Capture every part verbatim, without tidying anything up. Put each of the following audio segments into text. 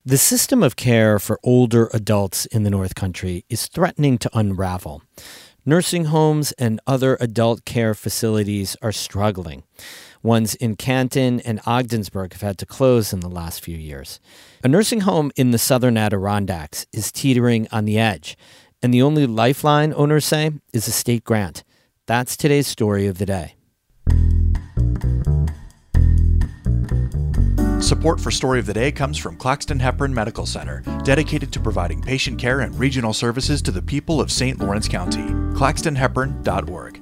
The system of care for older adults in the North Country is threatening to unravel. Nursing homes and other adult care facilities are struggling. Ones in Canton and Ogdensburg have had to close in the last few years. A nursing home in the southern Adirondacks is teetering on the edge, and the only lifeline, owners say, is a state grant. That's today's story of the day. Support for Story of the Day comes from Claxton Hepburn Medical Center, dedicated to providing patient care and regional services to the people of Saint Lawrence County. claxton hepburn dot org.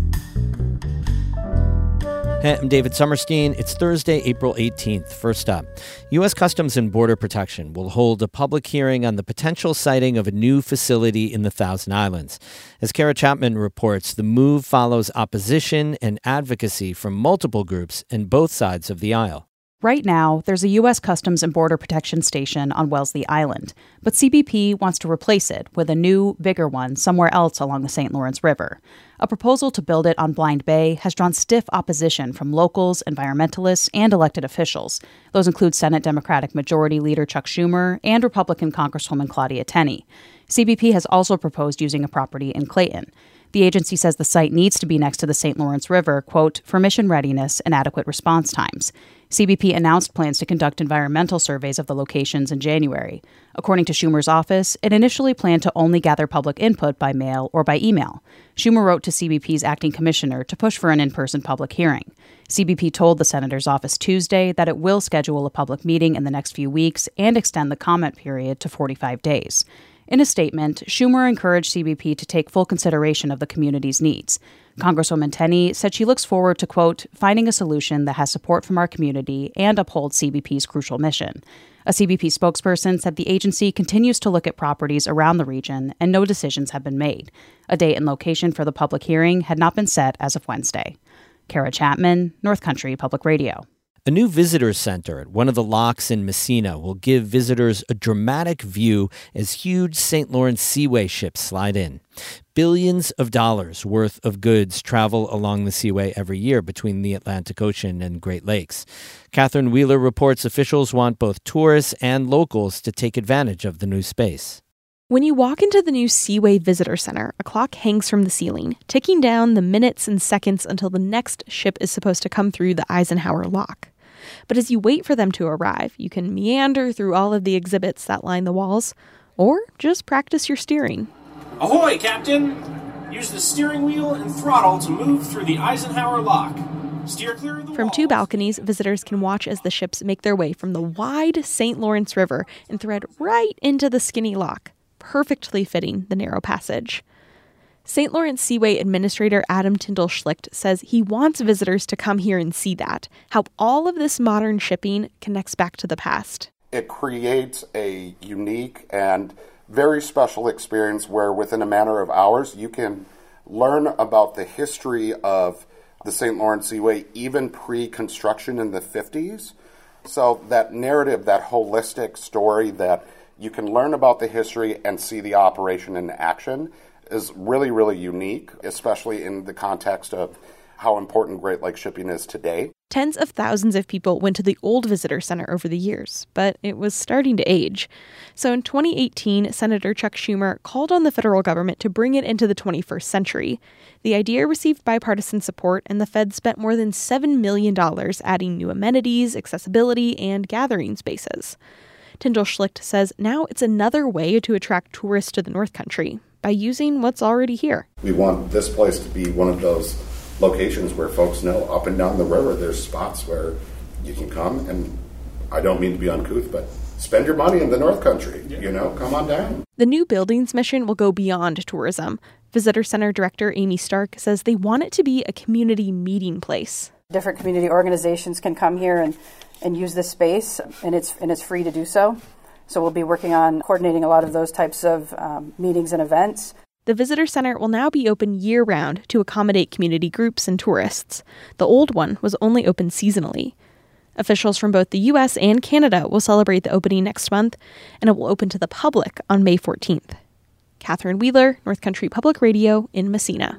Hey, I'm David Summerstein. It's Thursday, April eighteenth. First up, U S Customs and Border Protection will hold a public hearing on the potential siting of a new facility in the Thousand Islands. As Kara Chapman reports, the move follows opposition and advocacy from multiple groups in both sides of the aisle. Right now, there's a U S Customs and Border Protection station on Wellesley Island, but C B P wants to replace it with a new, bigger one somewhere else along the Saint Lawrence River. A proposal to build it on Blind Bay has drawn stiff opposition from locals, environmentalists, and elected officials. Those include Senate Democratic Majority Leader Chuck Schumer and Republican Congresswoman Claudia Tenney. C B P has also proposed using a property in Clayton. The agency says the site needs to be next to the Saint Lawrence River, quote, for mission readiness and adequate response times. C B P announced plans to conduct environmental surveys of the locations in January. According to Schumer's office, it initially planned to only gather public input by mail or by email. Schumer wrote to C B P's acting commissioner to push for an in-person public hearing. C B P told the senator's office Tuesday that it will schedule a public meeting in the next few weeks and extend the comment period to forty-five days. In a statement, Schumer encouraged C B P to take full consideration of the community's needs. Congresswoman Tenney said she looks forward to, quote, finding a solution that has support from our community and upholds C B P's crucial mission. A C B P spokesperson said the agency continues to look at properties around the region and no decisions have been made. A date and location for the public hearing had not been set as of Wednesday. Kara Chapman, North Country Public Radio. A new visitor center at one of the locks in Messina will give visitors a dramatic view as huge Saint Lawrence Seaway ships slide in. Billions of dollars worth of goods travel along the Seaway every year between the Atlantic Ocean and Great Lakes. Catherine Wheeler reports officials want both tourists and locals to take advantage of the new space. When you walk into the new Seaway Visitor Center, a clock hangs from the ceiling, ticking down the minutes and seconds until the next ship is supposed to come through the Eisenhower Lock. But as you wait for them to arrive, you can meander through all of the exhibits that line the walls, or just practice your steering. Ahoy, Captain! Use the steering wheel and throttle to move through the Eisenhower Lock. Steer clear of the From walls. two balconies, visitors can watch as the ships make their way from the wide Saint Lawrence River and thread right into the skinny lock, perfectly fitting the narrow passage. Saint Lawrence Seaway Administrator Adam Tyndall Schlicht says he wants visitors to come here and see that, how all of this modern shipping connects back to the past. It creates a unique and very special experience where within a matter of hours you can learn about the history of the Saint Lawrence Seaway, even pre-construction in the fifties. So that narrative, that holistic story that you can learn about the history and see the operation in action is really, really unique, especially in the context of how important Great Lakes shipping is today. Tens of thousands of people went to the old visitor center over the years, but it was starting to age. So in twenty eighteen, Senator Chuck Schumer called on the federal government to bring it into the twenty-first century. The idea received bipartisan support, and the Fed spent more than seven million dollars adding new amenities, accessibility, and gathering spaces. Tyndall Schlicht says now it's another way to attract tourists to the North Country by using what's already here. We want this place to be one of those locations where folks know up and down the river there's spots where you can come, and I don't mean to be uncouth, but spend your money in the North Country, yeah. you know, come on down. The new building's mission will go beyond tourism. Visitor Center Director Amy Stark says they want it to be a community meeting place. Different community organizations can come here and, and use this space, and it's and it's free to do so. So we'll be working on coordinating a lot of those types of um, meetings and events. The visitor center will now be open year-round to accommodate community groups and tourists. The old one was only open seasonally. Officials from both the U S and Canada will celebrate the opening next month, and it will open to the public on May fourteenth. Catherine Wheeler, North Country Public Radio in Messina.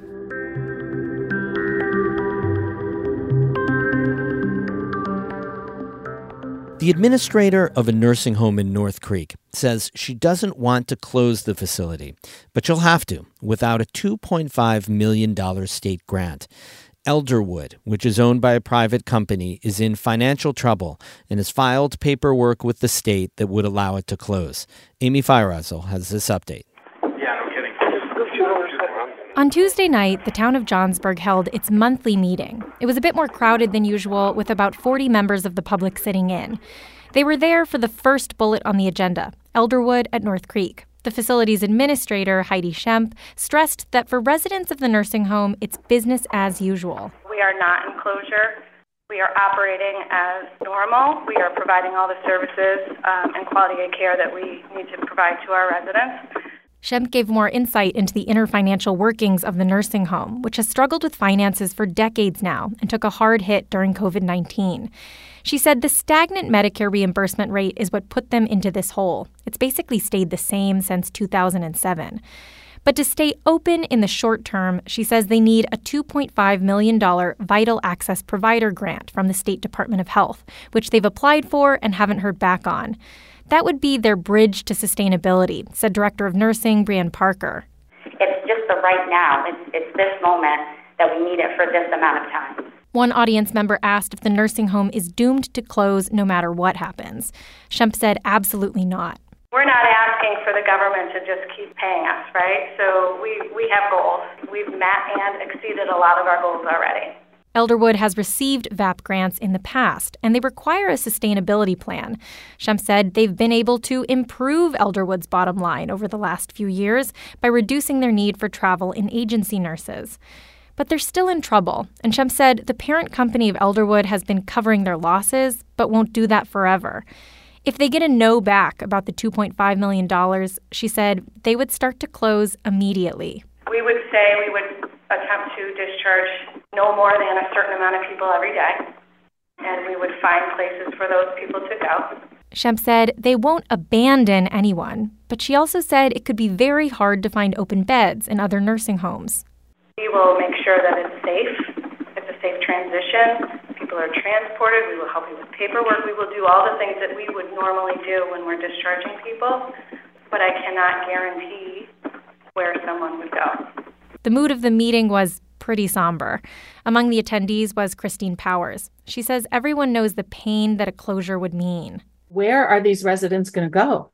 The administrator of a nursing home in North Creek says she doesn't want to close the facility, but she'll have to without a two point five million dollars state grant. Elderwood, which is owned by a private company, is in financial trouble and has filed paperwork with the state that would allow it to close. Amy Feiereisel has this update. On Tuesday night, the town of Johnsburg held its monthly meeting. It was a bit more crowded than usual, with about forty members of the public sitting in. They were there for the first bullet on the agenda, Elderwood at North Creek. The facility's administrator, Heidi Schemp, stressed that for residents of the nursing home, it's business as usual. We are not in closure. We are operating as normal. We are providing all the services um, and quality of care that we need to provide to our residents. Schemp gave more insight into the inner financial workings of the nursing home, which has struggled with finances for decades now and took a hard hit during covid nineteen. She said the stagnant Medicare reimbursement rate is what put them into this hole. It's basically stayed the same since two thousand seven. But to stay open in the short term, she says they need a two point five million dollars Vital Access Provider grant from the State Department of Health, which they've applied for and haven't heard back on. That would be their bridge to sustainability, said Director of Nursing Brianne Parker. It's just the right now. It's, it's this moment that we need it for this amount of time. One audience member asked if the nursing home is doomed to close no matter what happens. Schemp said absolutely not. We're not asking for the government to just keep paying us, right? So we, we have goals. We've met and exceeded a lot of our goals already. Elderwood has received V A P grants in the past, and they require a sustainability plan. Schemp said they've been able to improve Elderwood's bottom line over the last few years by reducing their need for travel and agency nurses. But they're still in trouble, and Schemp said the parent company of Elderwood has been covering their losses, but won't do that forever. If they get a no back about the two point five million dollars, she said they would start to close immediately. We would say we would attempt to discharge no more than a certain amount of people every day, and we would find places for those people to go. Schemp said they won't abandon anyone, but she also said it could be very hard to find open beds in other nursing homes. We will make sure that it's safe, it's a safe transition, people are transported, we will help you with paperwork, we will do all the things that we would normally do when we're discharging people, but I cannot guarantee where someone would go. The mood of the meeting was pretty somber. Among the attendees was Christine Powers. She says everyone knows the pain that a closure would mean. Where are these residents going to go?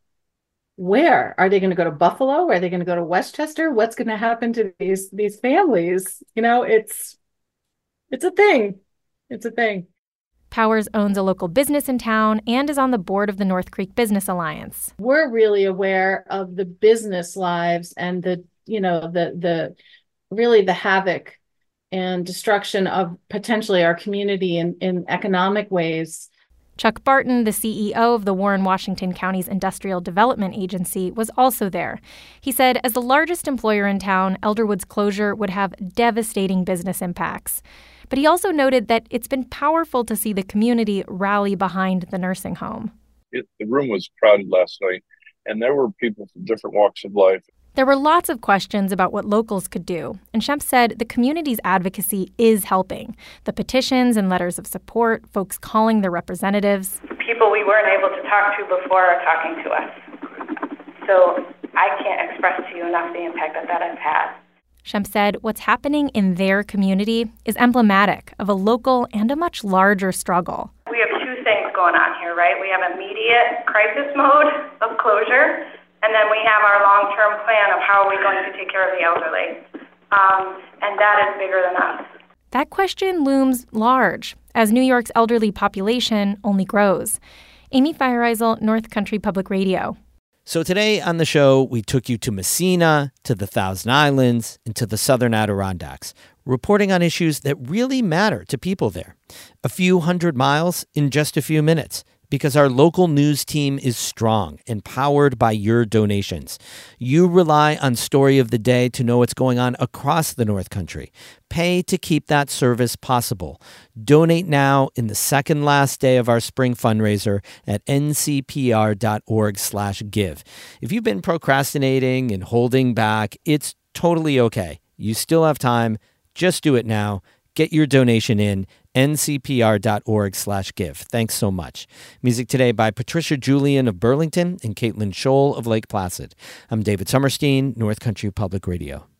Where? Are they going to go to Buffalo? Are they going to go to Westchester? What's going to happen to these these families? You know, it's it's a thing. It's a thing. Powers owns a local business in town and is on the board of the North Creek Business Alliance. We're really aware of the business lives and the, you know, the the really the havoc and destruction of potentially our community in, in economic ways. Chuck Barton, the C E O of the Warren Washington County's Industrial Development Agency, was also there. He said, as the largest employer in town, Elderwood's closure would have devastating business impacts. But he also noted that it's been powerful to see the community rally behind the nursing home. It, the room was crowded last night, and there were people from different walks of life. There were lots of questions about what locals could do, and Schemp said the community's advocacy is helping. The petitions and letters of support, folks calling their representatives. People we weren't able to talk to before are talking to us. So I can't express to you enough the impact that that has had. Schemp said what's happening in their community is emblematic of a local and a much larger struggle. We have two things going on here, right? We have immediate crisis mode of closure, and then we have our long-term plan of how are we going to take care of the elderly. Um, and that is bigger than us. That question looms large as New York's elderly population only grows. Amy Feiereisel, North Country Public Radio. So today on the show, we took you to Messina, to the Thousand Islands, and to the Southern Adirondacks, reporting on issues that really matter to people there. A few hundred miles in just a few minutes, because our local news team is strong and powered by your donations. You rely on Story of the Day to know what's going on across the North Country. Pay to keep that service possible. Donate now in the second last day of our spring fundraiser at n c p r dot org slash give. If you've been procrastinating and holding back, it's totally okay. You still have time. Just do it now. Get your donation in. N C P R dot org slash give. Thanks so much. Music today by Patricia Julian of Burlington and Caitlin Scholl of Lake Placid. I'm David Summerstein, North Country Public Radio.